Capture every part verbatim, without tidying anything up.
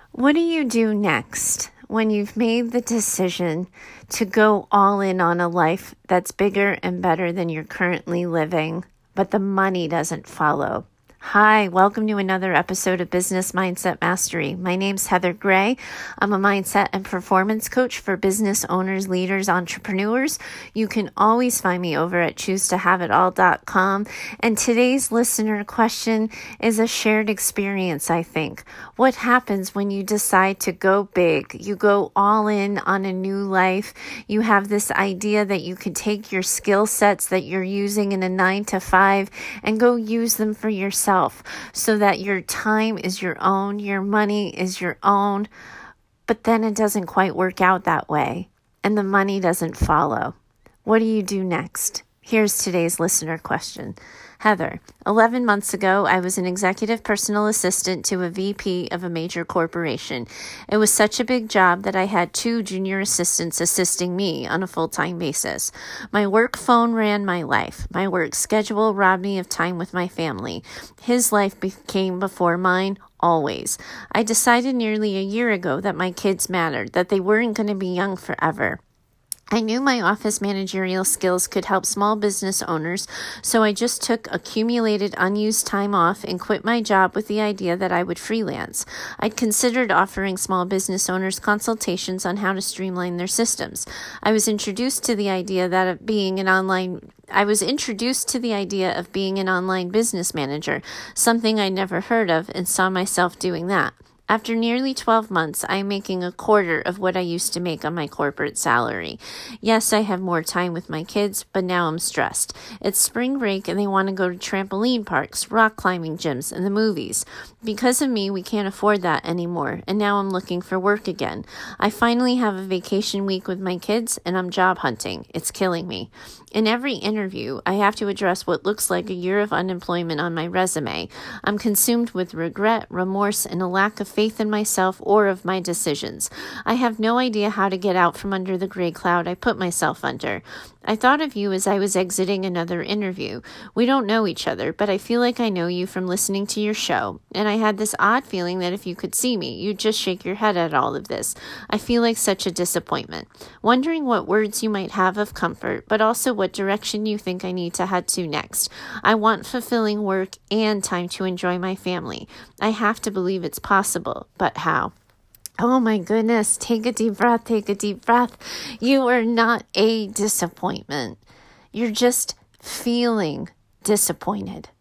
What do you do next when you've made the decision to go all in on a life that's bigger and better than you're currently living, but the money doesn't follow? Hi, welcome to another episode of Business Mindset Mastery. My name's Heather Gray. I'm a mindset and performance coach for business owners, leaders, entrepreneurs. You can always find me over at choose to have it all dot com. And today's listener question is a shared experience, I think. What happens when you decide to go big? You go all in on a new life. You have this idea that you can take your skill sets that you're using in a nine to five and go use them for yourself, so that your time is your own, your money is your own, but then it doesn't quite work out that way, and the money doesn't follow. What do you do next? Here's today's listener question. Heather, eleven months ago, I was an executive personal assistant to a V P of a major corporation. It was such a big job that I had two junior assistants assisting me on a full-time basis. My work phone ran my life. My work schedule robbed me of time with my family. His life became before mine, always. I decided nearly a year ago that my kids mattered, that they weren't going to be young forever. I knew my office managerial skills could help small business owners, so I just took accumulated unused time off and quit my job with the idea that I would freelance. I'd considered offering small business owners consultations on how to streamline their systems. I was introduced to the idea that of being an online I was introduced to the idea of being an online business manager, something I'd never heard of, and saw myself doing that. After nearly twelve months, I'm making a quarter of what I used to make on my corporate salary. Yes, I have more time with my kids, but now I'm stressed. It's spring break and they want to go to trampoline parks, rock climbing gyms, and the movies. Because of me, we can't afford that anymore, and now I'm looking for work again. I finally have a vacation week with my kids, and I'm job hunting. It's killing me. In every interview, I have to address what looks like a year of unemployment on my resume. I'm consumed with regret, remorse, and a lack of faith in myself or of my decisions. I have no idea how to get out from under the gray cloud I put myself under. I thought of you as I was exiting another interview. We don't know each other, but I feel like I know you from listening to your show. And I had this odd feeling that if you could see me, you'd just shake your head at all of this. I feel like such a disappointment. Wondering what words you might have of comfort, but also what direction you think I need to head to next. I want fulfilling work and time to enjoy my family. I have to believe it's possible, but how? Oh my goodness, take a deep breath, take a deep breath. You are not a disappointment. You're just feeling disappointed.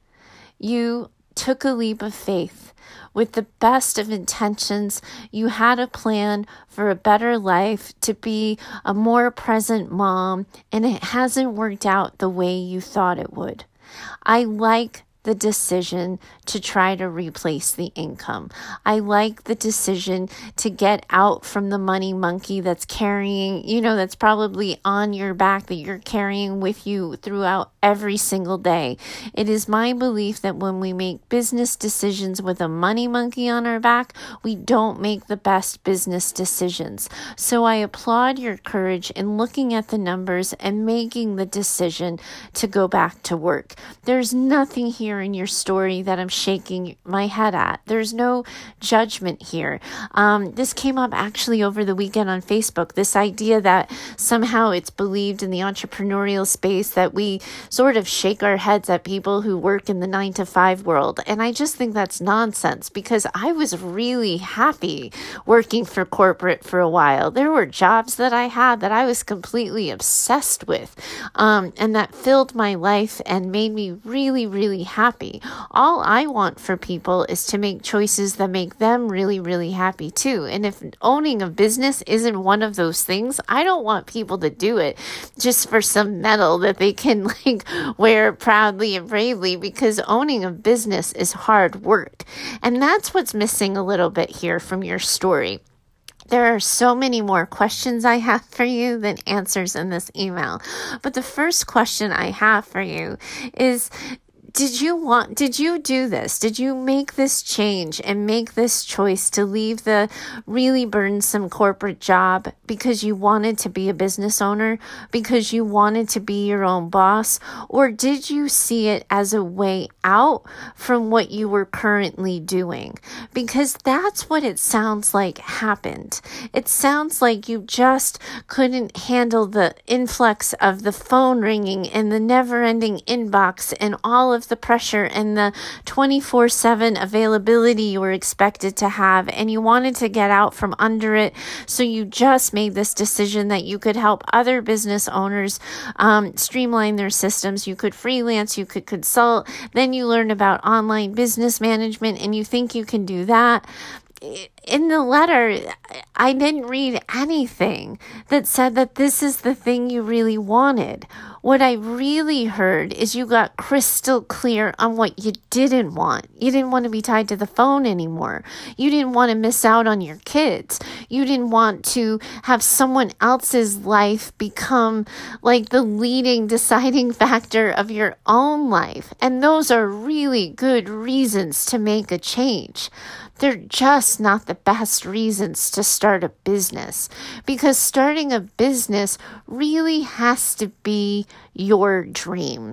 You took a leap of faith. With the best of intentions, you had a plan for a better life, to be a more present mom, and it hasn't worked out the way you thought it would. I like the decision to try to replace the income. I like the decision to get out from the money monkey that's carrying, you know, that's probably on your back, that you're carrying with you throughout every single day. It is my belief that when we make business decisions with a money monkey on our back, we don't make the best business decisions. So I applaud your courage in looking at the numbers and making the decision to go back to work. There's nothing here in your story that I'm shaking my head at. There's no judgment here. Um, this came up actually over the weekend on Facebook, this idea that somehow it's believed in the entrepreneurial space that we sort of shake our heads at people who work in the nine to five world. And I just think that's nonsense, because I was really happy working for corporate for a while. There were jobs that I had that I was completely obsessed with, um, and that filled my life and made me really, really happy. All I want for people is to make choices that make them really, really happy too. And if owning a business isn't one of those things, I don't want people to do it just for some medal that they can like wear proudly and bravely, because owning a business is hard work. And that's what's missing a little bit here from your story. There are so many more questions I have for you than answers in this email. But the first question I have for you is, Did you want, did you do this? Did you make this change and make this choice to leave the really burdensome corporate job because you wanted to be a business owner, because you wanted to be your own boss? Or did you see it as a way out from what you were currently doing? Because that's what it sounds like happened. It sounds like you just couldn't handle the influx of the phone ringing and the never-ending inbox and all of the pressure and the twenty-four seven availability you were expected to have, and you wanted to get out from under it. So you just made this decision that you could help other business owners um, streamline their systems. You could freelance, you could consult. Then you learn about online business management and you think you can do that. In the letter, I didn't read anything that said that this is the thing you really wanted. What I really heard is you got crystal clear on what you didn't want. You didn't want to be tied to the phone anymore. You didn't want to miss out on your kids. You didn't want to have someone else's life become like the leading deciding factor of your own life. And those are really good reasons to make a change. They're just not the best reasons to start a business, because starting a business really has to be your dream.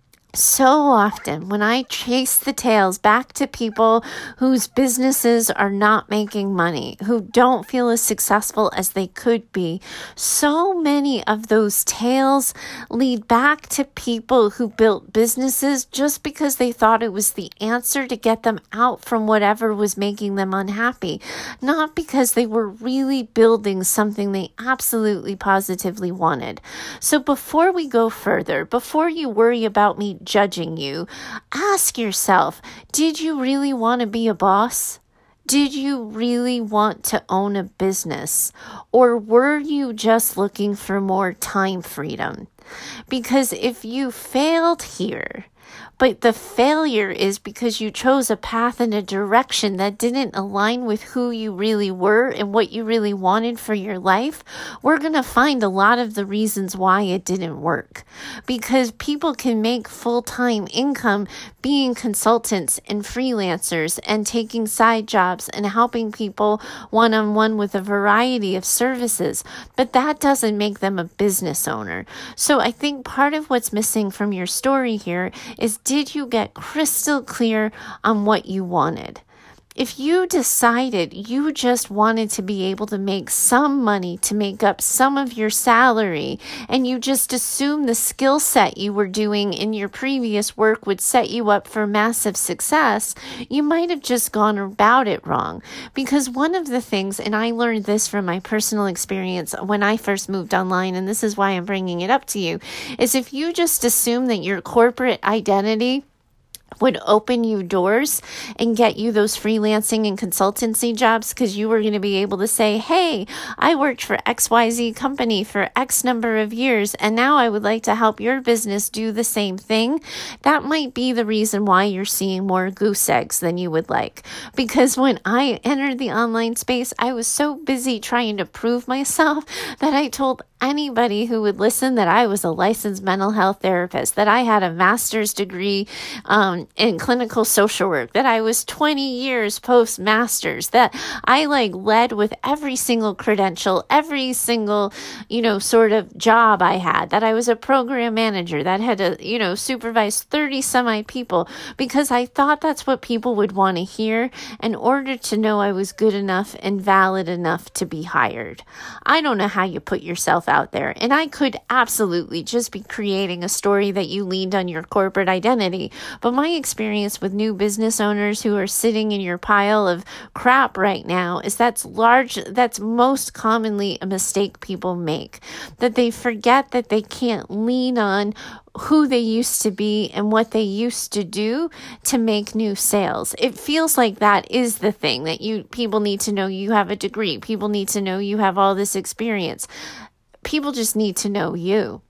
So often when I chase the tails back to people whose businesses are not making money, who don't feel as successful as they could be, so many of those tales lead back to people who built businesses just because they thought it was the answer to get them out from whatever was making them unhappy, not because they were really building something they absolutely positively wanted. So before we go further, before you worry about me judging you, ask yourself, did you really want to be a boss? Did you really want to own a business? Or were you just looking for more time freedom? Because if you failed here, but the failure is because you chose a path in a direction that didn't align with who you really were and what you really wanted for your life, we're going to find a lot of the reasons why it didn't work. Because people can make full-time income being consultants and freelancers and taking side jobs and helping people one-on-one with a variety of services, but that doesn't make them a business owner. So I think part of what's missing from your story here is, did you get crystal clear on what you wanted? If you decided you just wanted to be able to make some money to make up some of your salary, and you just assumed the skill set you were doing in your previous work would set you up for massive success, you might have just gone about it wrong. Because one of the things, and I learned this from my personal experience when I first moved online, and this is why I'm bringing it up to you, is if you just assume that your corporate identity would open you doors and get you those freelancing and consultancy jobs because you were going to be able to say, hey, I worked for X Y Z company for X number of years, and now I would like to help your business do the same thing. That might be the reason why you're seeing more goose eggs than you would like. Because when I entered the online space, I was so busy trying to prove myself that I told anybody who would listen that I was a licensed mental health therapist, that I had a master's degree um, in clinical social work, that I was twenty years post-masters, that I like led with every single credential, every single, you know, sort of job I had, that I was a program manager, that had to, you know, supervise thirty some odd people, because I thought that's what people would want to hear in order to know I was good enough and valid enough to be hired. I don't know how you put yourself out there, and I could absolutely just be creating a story that you leaned on your corporate identity, but my experience with new business owners who are sitting in your pile of crap right now is that's large, that's most commonly a mistake people make, that they forget that they can't lean on who they used to be and what they used to do to make new sales. It feels like that is the thing, that you people need to know you have a degree. People need to know you have all this experience. People just need to know you.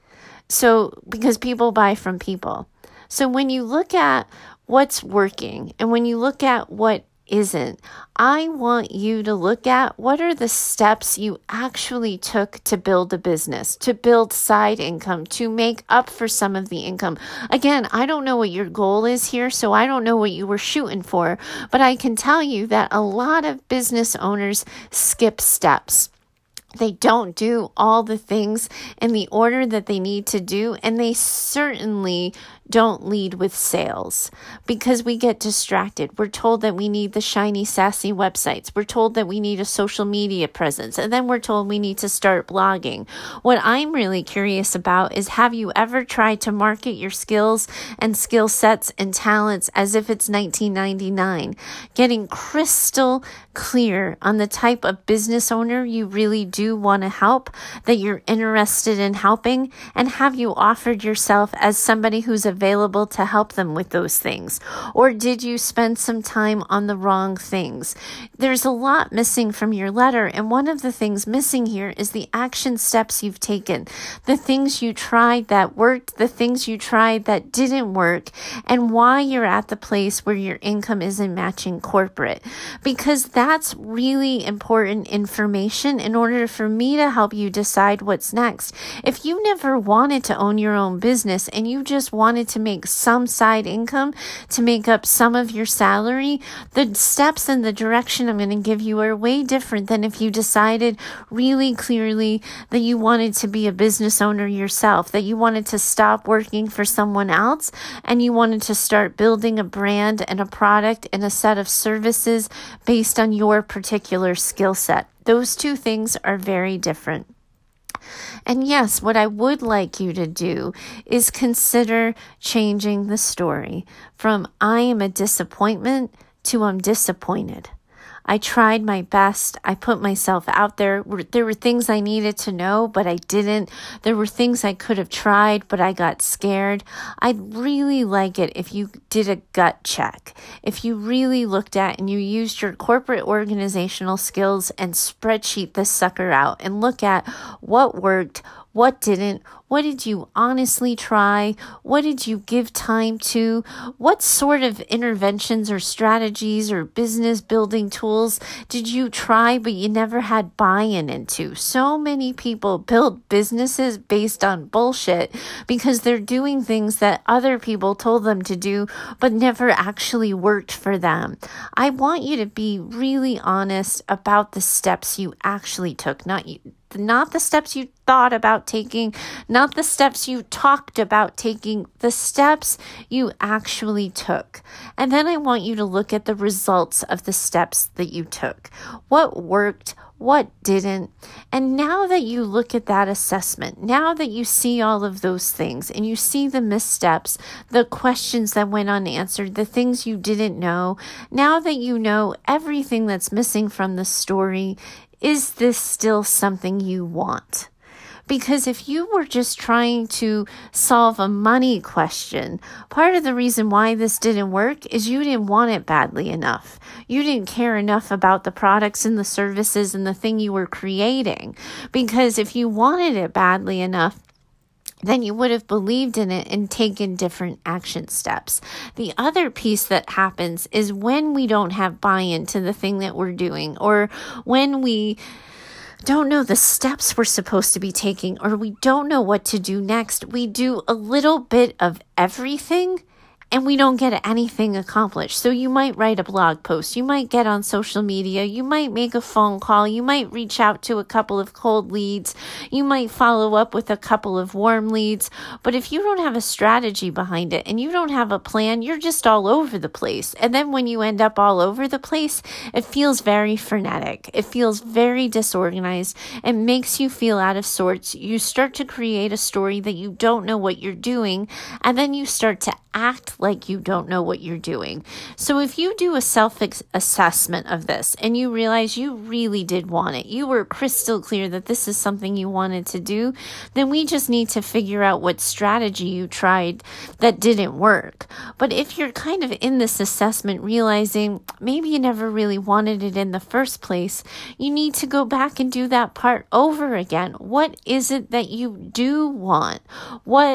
So, because people buy from people. So when you look at what's working and when you look at what isn't. I want you to look at what are the steps you actually took to build a business, to build side income, to make up for some of the income. Again, I don't know what your goal is here, so I don't know what you were shooting for, but I can tell you that a lot of business owners skip steps. They don't do all the things in the order that they need to do, and they certainly don't lead with sales because we get distracted. We're told that we need the shiny, sassy websites. We're told that we need a social media presence, and then we're told we need to start blogging. What I'm really curious about is, have you ever tried to market your skills and skill sets and talents as if it's nineteen ninety-nine? Getting crystal clear on the type of business owner you really do want to help, that you're interested in helping, and have you offered yourself as somebody who's available to help them with those things? Or did you spend some time on the wrong things? There's a lot missing from your letter, and one of the things missing here is the action steps you've taken, the things you tried that worked, the things you tried that didn't work, and why you're at the place where your income isn't matching corporate. Because that's really important information in order for me to help you decide what's next. If you never wanted to own your own business and you just wanted to make some side income to make up some of your salary, the steps and the direction I'm going to give you are way different than if you decided really clearly that you wanted to be a business owner yourself, that you wanted to stop working for someone else and you wanted to start building a brand and a product and a set of services based on your particular skill set. Those two things are very different. And yes, what I would like you to do is consider changing the story from I am a disappointment to I'm disappointed. I tried my best. I put myself out there. There were things I needed to know, but I didn't. There were things I could have tried, but I got scared. I'd really like it if you did a gut check. If you really looked at and you used your corporate organizational skills and spreadsheet this sucker out and look at what worked, what didn't, what did you honestly try? What did you give time to? What sort of interventions or strategies or business building tools did you try but you never had buy-in into? So many people build businesses based on bullshit because they're doing things that other people told them to do but never actually worked for them. I want you to be really honest about the steps you actually took, not you. Not the steps you thought about taking, not the steps you talked about taking, the steps you actually took. And then I want you to look at the results of the steps that you took. What worked? What didn't? And now that you look at that assessment, now that you see all of those things and you see the missteps, the questions that went unanswered, the things you didn't know, now that you know everything that's missing from the story, is this still something you want? Because if you were just trying to solve a money question, part of the reason why this didn't work is you didn't want it badly enough. You didn't care enough about the products and the services and the thing you were creating. Because if you wanted it badly enough, then you would have believed in it and taken different action steps. The other piece that happens is when we don't have buy-in to the thing that we're doing, or when we don't know the steps we're supposed to be taking, or we don't know what to do next, we do a little bit of everything and we don't get anything accomplished. So you might write a blog post, you might get on social media, you might make a phone call, you might reach out to a couple of cold leads, you might follow up with a couple of warm leads. But if you don't have a strategy behind it and you don't have a plan, you're just all over the place. And then when you end up all over the place, it feels very frenetic. It feels very disorganized. It makes you feel out of sorts. You start to create a story that you don't know what you're doing, and then you start to act like you don't know what you're doing. So if you do a self-assessment of this and you realize you really did want it, you were crystal clear that this is something you wanted to do, then we just need to figure out what strategy you tried that didn't work. But if you're kind of in this assessment realizing maybe you never really wanted it in the first place, you need to go back and do that part over again. What is it that you do want? What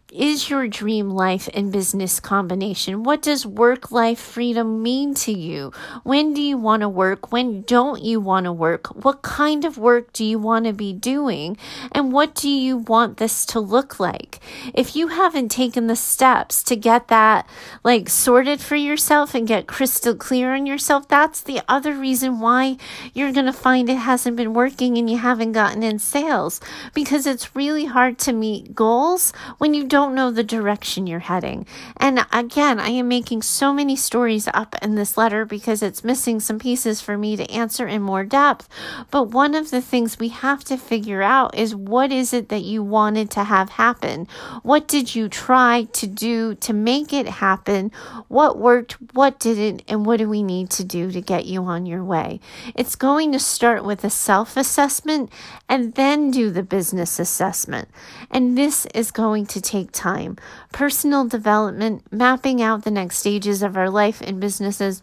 is your dream life and business combination? What does work-life freedom mean to you? When do you want to work? When don't you want to work? What kind of work do you want to be doing? And what do you want this to look like? If you haven't taken the steps to get that like sorted for yourself and get crystal clear on yourself, that's the other reason why you're going to find it hasn't been working and you haven't gotten in sales, because it's really hard to meet goals when you don't don't know the direction you're heading. And again, I am making so many stories up in this letter because it's missing some pieces for me to answer in more depth. But one of the things we have to figure out is, what is it that you wanted to have happen? What did you try to do to make it happen? What worked? What didn't? And what do we need to do to get you on your way? It's going to start with a self-assessment and then do the business assessment. And this is going to take time. Personal development, mapping out the next stages of our life and businesses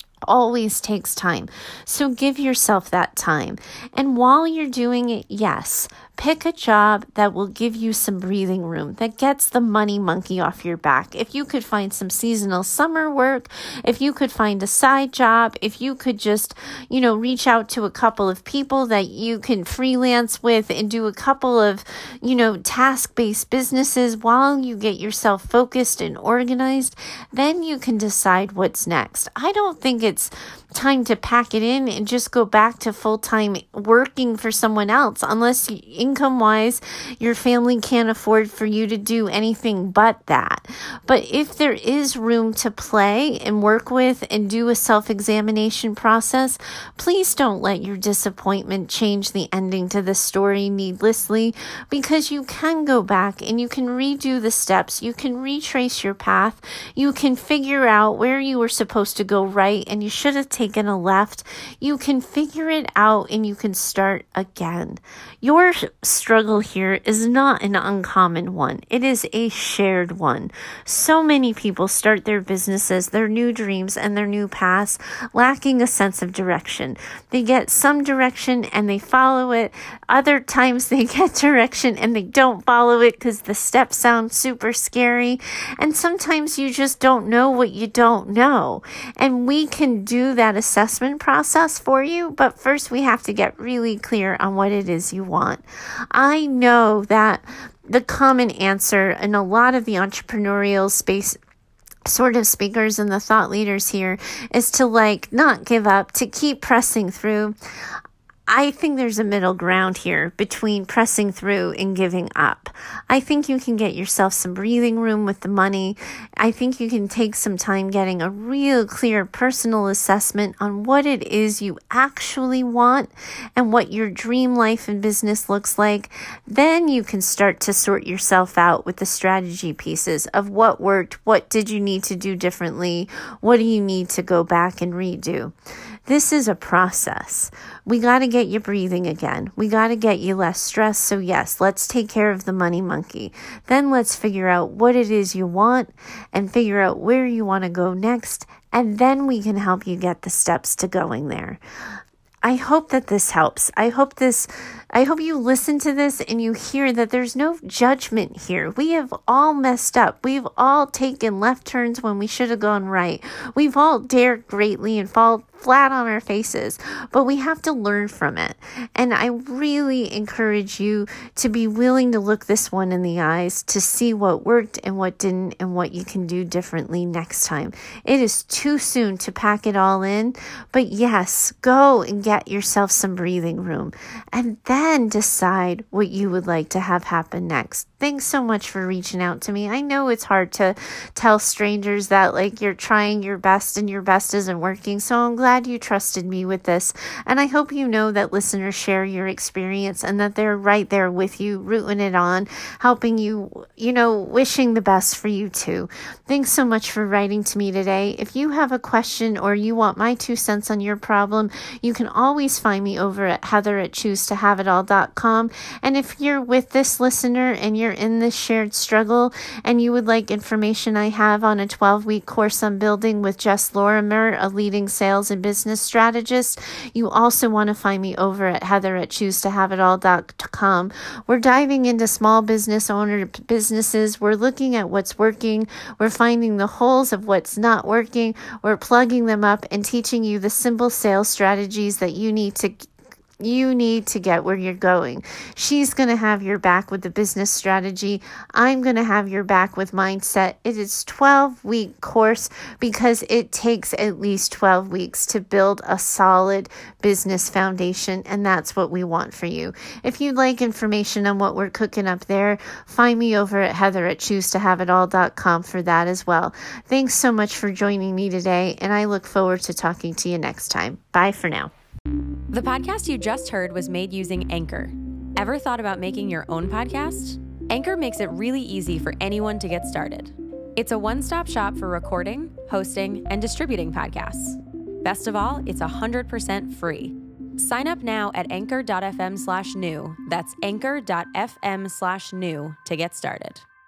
always takes time. So give yourself that time. And while you're doing it, yes, pick a job that will give you some breathing room, that gets the money monkey off your back. If you could find some seasonal summer work, if you could find a side job, if you could just, you know, reach out to a couple of people that you can freelance with and do a couple of, you know, task-based businesses while you get yourself focused and organized, then you can decide what's next. I don't think it's time to pack it in and just go back to full-time working for someone else, unless income-wise your family can't afford for you to do anything but that. But if there is room to play and work with and do a self-examination process, please don't let your disappointment change the ending to the story needlessly, because you can go back and you can redo the steps, you can retrace your path, you can figure out where you were supposed to go right and you should have taken a left. You can figure it out and you can start again. Your struggle here is not an uncommon one. It is a shared one. So many people start their businesses, their new dreams, and their new paths lacking a sense of direction. They get some direction and they follow it. Other times they get direction and they don't follow it because the steps sound super scary. And sometimes you just don't know what you don't know. And we can do that assessment process for you, but first we have to get really clear on what it is you want. I know that the common answer in a lot of the entrepreneurial space sort of speakers and the thought leaders here is to like not give up, to keep pressing through. I think there's a middle ground here between pressing through and giving up. I think you can get yourself some breathing room with the money. I think you can take some time getting a real clear personal assessment on what it is you actually want and what your dream life and business looks like. Then you can start to sort yourself out with the strategy pieces of what worked, what did you need to do differently, what do you need to go back and redo. This is a process. We got to get you breathing again. We got to get you less stressed. So yes, let's take care of the money monkey. Then let's figure out what it is you want and figure out where you want to go next. And then we can help you get the steps to going there. I hope that this helps. I hope this, I hope you listen to this and you hear that there's no judgment here. We have all messed up. We've all taken left turns when we should have gone right. We've all dared greatly and fall flat on our faces, but we have to learn from it. And I really encourage you to be willing to look this one in the eyes to see what worked and what didn't and what you can do differently next time. It is too soon to pack it all in, but yes, go and get yourself some breathing room and then decide what you would like to have happen next. Thanks so much for reaching out to me. I know it's hard to tell strangers that like you're trying your best and your best isn't working, so I'm glad you trusted me with this. And I hope you know that listeners share your experience and that they're right there with you, rooting it on, helping you, you know, wishing the best for you too. Thanks so much for writing to me today. If you have a question or you want my two cents on your problem, you can always find me over at heather at choose to have it all dot com. And if you're with this listener and you're you're in this shared struggle and you would like information I have on a twelve-week course on building with Jess Lorimer, a leading sales and business strategist, you also want to find me over at heather at choose to have it all dot com. We're diving into small business owner businesses. We're looking at what's working. We're finding the holes of what's not working. We're plugging them up and teaching you the simple sales strategies that you need to You need to get where you're going. She's going to have your back with the business strategy. I'm going to have your back with mindset. It is a twelve-week course because it takes at least twelve weeks to build a solid business foundation, and that's what we want for you. If you'd like information on what we're cooking up there, find me over at heather at choose to have it all dot com for that as well. Thanks so much for joining me today, and I look forward to talking to you next time. Bye for now. The podcast you just heard was made using Anchor. Ever thought about making your own podcast? Anchor makes it really easy for anyone to get started. It's a one-stop shop for recording, hosting, and distributing podcasts. Best of all, it's one hundred percent free. Sign up now at anchor dot f m slash new. That's anchor dot f m slash new to get started.